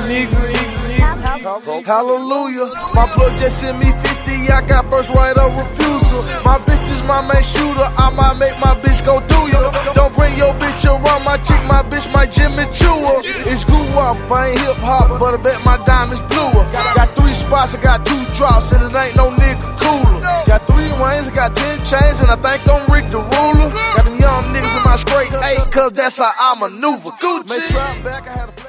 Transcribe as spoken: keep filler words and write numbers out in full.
nigga, nigga. Hallelujah. My plug just sent me fifty, I got first right of refusal. My bitch is my main shooter, I might make my bitch go do you. Don't bring your bitch around my chick, my bitch my Jimmy Chua. It's grew up, I ain't hip hop, but I bet my diamonds bluer. Got three spots, I got two drops, and it ain't no nigga cooler. Got three rings, I got ten chains, and I think I'm Rick the Ruler. Got them young niggas in my straight eight, cause that's how I maneuver. Gucci.